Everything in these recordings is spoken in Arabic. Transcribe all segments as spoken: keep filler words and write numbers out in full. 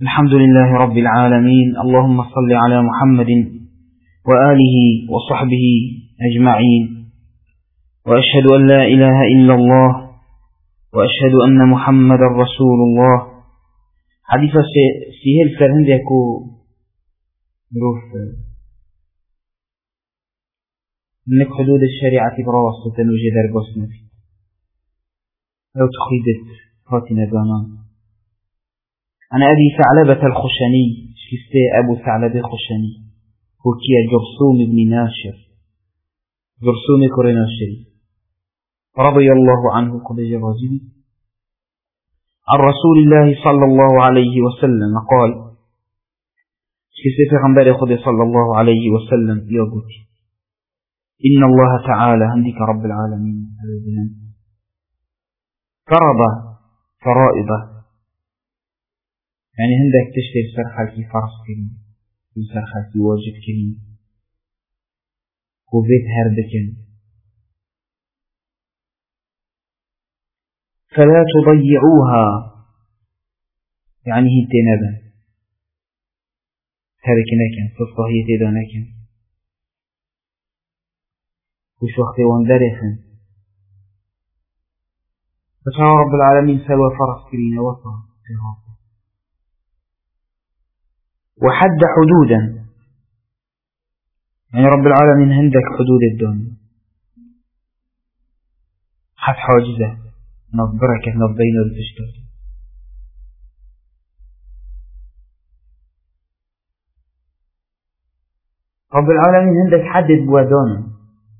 الحمد لله رب العالمين. اللهم صل على محمد وآله وصحبه أجمعين، وأشهد أن لا إله إلا الله وأشهد أن محمد رسول الله. حديث سيهل فرهند يكو روف منك حدود الشريعة براسة وجد رقصنا فيه لو تخيدت فاتنا دانان. أنا أبي ثعلبة الخشني شكستي أبو ثعلبة الخشني وكي جرثوم بن ناشر جرثوم كورناشري رضي الله عنه قد جرازي عن رسول الله صلى الله عليه وسلم قال شكستي في غنبال خد صلى الله عليه وسلم يقول إن الله تعالى عندك رب العالمين فرض فرائض، يعني هندك تشتري سرخة في فرص كريم وسرخة في واجب كريم وبيت هردكن، فلا تضيعوها، يعني هي تنبا تركناكن تصطهي تداناكن وش وقت واندرخن. فشاء رب العالمين سوى فرص كريم وصا وحد حدودا، يعني رب العالمين عندك حدود الدنيا حد حاجزة نظبرك نظبين الفشتات. رب العالمين عندك حدد بوادانا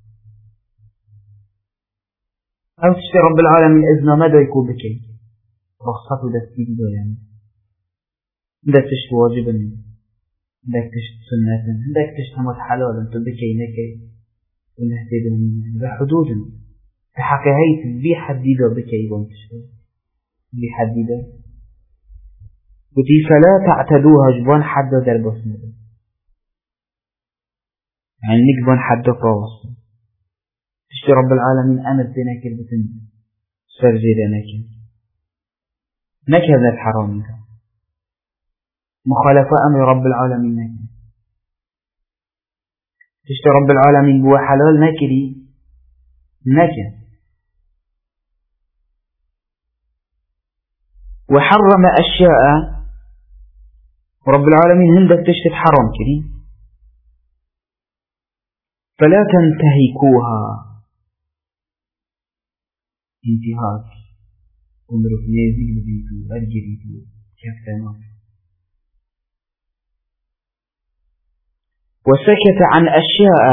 أو تشتري رب العالمين إذن ماذا يكون بكي رخصته دستي بدا، يعني عندك تشتري واجبا، عندك تشتري سنة، عندك تشتري متحلالا تبكي نكي ونهتدون بحدود بحكاية بحديدة بكي وانتشتري بحديدة وتي فلا تعتدوها جبان حد دربسنا، يعني نجبان حد فراوصنا تشتري رب العالمين أمر تناك البتن سرجي لناك نكذا الحرام مخالفة أمر رب العالمين ناك تشتري رب العالمين بوا حلال ناكري ناك وحرم أشياء ورب العالمين هندك تشتري حرام كريم فلا تنتهكوها، انتهاك ومرف نازل بيتو أرجليتو كفتنا. وسكت عن أشياء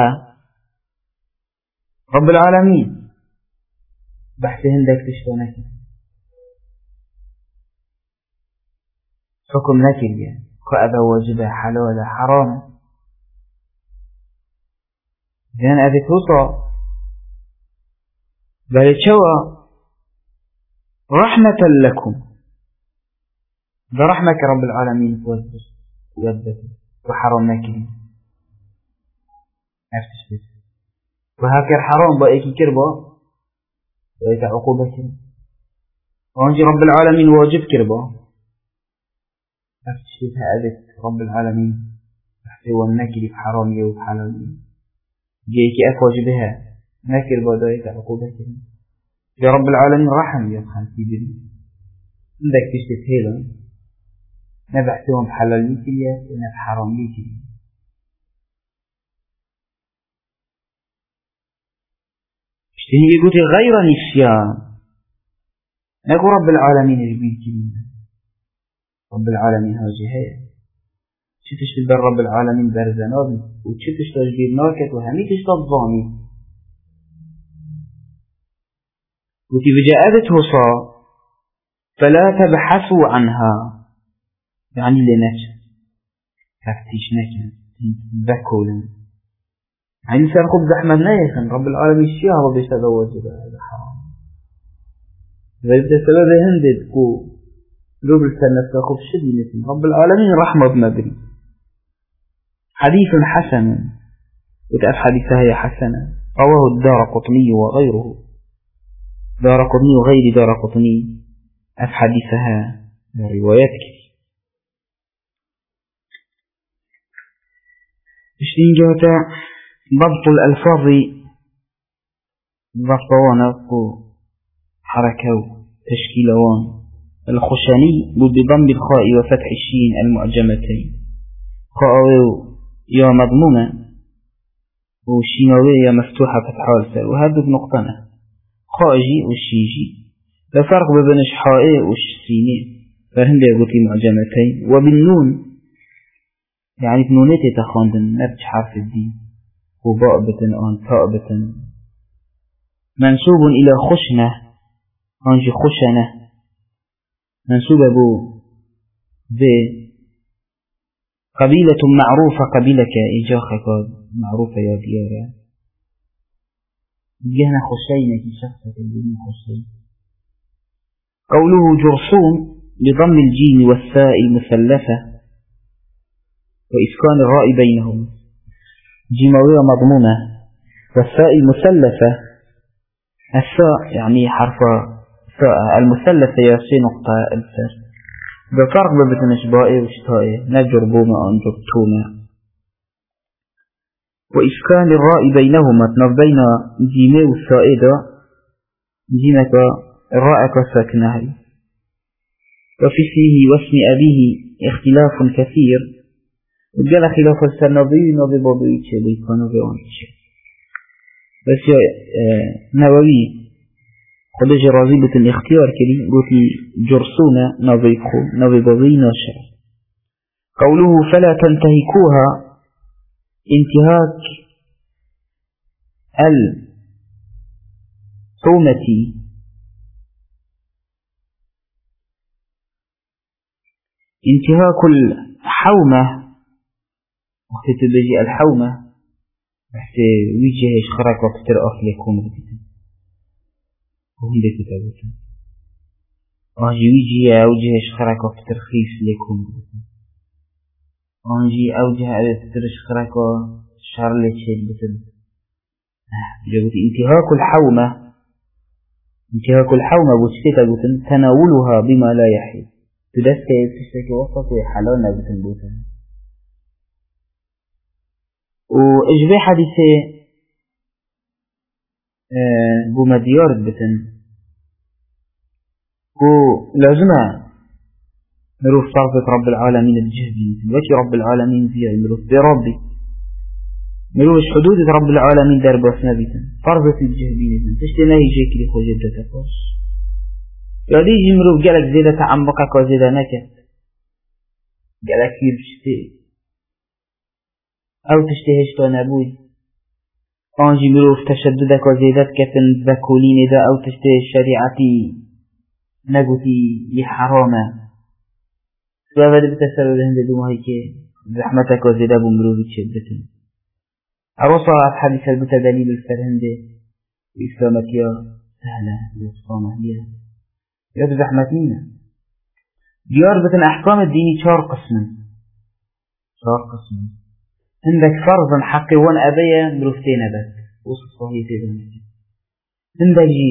رب العالمين بحث هندك تشتونك حكم نكل، يعني كأبا واجبة حلال حرام لأن أبي توصى بل شوى رحمة لكم برحمك رب العالمين وثبت وحرمنا كريم أفتش بس وهكذا حرام بأيكي كربا وإيك عقوبة كريم وانجي رب العالمين واجب كربا أفتش بس هأذت رب العالمين أحسوا النكري بحرامي وبحلالي جيكي أفواج بها ناكر بودايك عقوبة كريم يا رب العالمين رحم يدخل في دنيا عندك تشتت هيلا نبحثهم بحلال ليكيا ونبح حرام ليكيا. اشتهي يقول غير نسيان نقول رب العالمين ربيل كريم رب العالمين هاجي هيا شتش تبر رب العالمين برزناب وشتش تجبير ناكت وهميتش تظامي وتي بجاءته صا فلا تبحثوا عنها، يعني لنفس تفتيش نكن ذكولا، يعني إنسان خب زحمة نايخن رب العالمين الشيء رب يتزوج هذا حرام ويبدأ سبب هندد كو لوب السنة تاخب شدي مثل رب العالمين رحمة بمدري. حديث حسن وتأف حديثها هي حسنة رواه الدار قطني وغيره دار قطني وغير دار قطني أف حديثها روايات كثير. اشتين جاتا ضبط الألفاظ ضبط وانق حركة تشكيل وان. الخشني بضم الخاء وفتح الشين المعجمتين، خاء يا مضمومة وشينوية مفتوحة فتحة والسر، وهذا بنقطنا خاءجي والشيجي. ففرق بين الشحائي والشيني فهم بيقول معجمتين. وبالنون يعني بنونات تخاندن نرج حرف الدين وباء بتن آن تاء بتن. منسوب إلى خشنة أنجي خشنة منسوب أبو ب قبيلة معروفة قبيلة كإجاخة معروفة يا ديارة جهنا خشينة في شخصة الدين خشين. قوله جرثوم بضم الجيم والثاء المثلثة وإسكان الراء بينهم، جيموية مضمومة والثاء المثلثة. الثاء يعني حرف ثاء، المثلثة ياسي نقطة الثر. بفرق بين إشبائي واشتائي نجر بوما أنجر توما. وإسكان الراء بينهما بين جيمي والثاء دا جيمك الراء كساكنه. وفي اسمه واسم أبيه اختلاف كثير، وقال خلاف السنبي نبي بابي تشلي كانوا بيانش. بس يا نووي خدج رازبة الاختيار كلي قلت جرسونا نبي خو نبي بابي ناشر. قوله فلا تنتهكوها انتهاك الحومة، انتهاك الحومة وقت تبجي الحومة بحث ويجهش خرق وقتر أخلكم بكتن وهم بكتابتن أنجي ويجي أوجهش خرق وقتر خيس لكم بكتن أنجي أوجه أوجهش خرق وشار لتشيل بكتن. جابت انتهاك الحومة انتهاك الحومة بوشتك بكتن تناولها بما لا يحيي تدسك يتشتك وسط وحلالنا بكتن بكتن. وإجباء حديثة بوما ديار بتن ولازمة نروف صرفة رب العالمين الجهبين وكي رب العالمين فيها نروف بربي نروف حدود رب العالمين دار باسنا بتن صرفة الجهبين تشتنا يجيك لي خوجدة تفاش يعني يجي نروف قالك زيادة تعمقك وزيادة نكت قالك يرشتي أو تشتهش تنابوي أنجي مروف تشددك وزيدتك كتن ذكولين دا أو تشتهش شريعتي نقوتي لحرامة سوى ذلك بتسألوا لهم دوما هيك زحمتك وزيدة بمروف تشدتن. أروصى حديث البتا دليل الفرهند إسلامك يا سهلة يصامة هي يا زحمتين ديار بتن أحكام الديني شار قسم شار قسم. عندك فرضا حقي وان أبيا مروفتين بس وصف صحيح تيدا عندك جي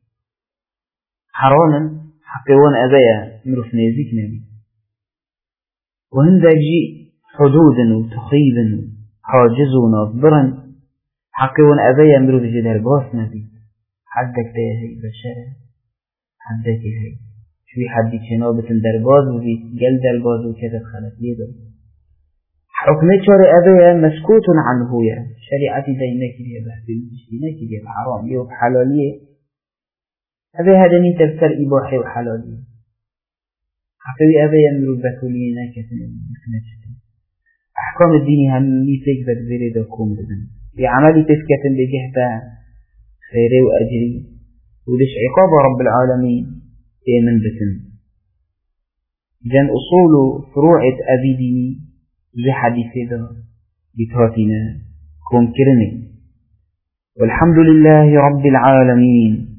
حرانا حقي وان أبيا مروف نيزيك نبي وعندك جي حدودا وتخيبا حاجزا ونصبرا حقي وان أبيا مروف جدار باس نبي حدك تيهي بشرة حدك هي شوي حدي شنابة درباز وفي قل درباز وكذا خلت يدو حكم شر أبيا مسكوت عنه يا شريعتي دينك لي بحث دينك لي بحرام لي وبحلالية أبي هذا من تفسير إباحي وحلالية حقي أبيا من ربكولينا كثير أحكام الدين هم ميتك بدبري دكوم بدن في عملي تسكت بجهة خيري وأجري ولش عقاب رب العالمين من بسن جن أصول فروعة أبي ديني لحديث دا بتاتنا كون كرمي. والحمد لله رب العالمين.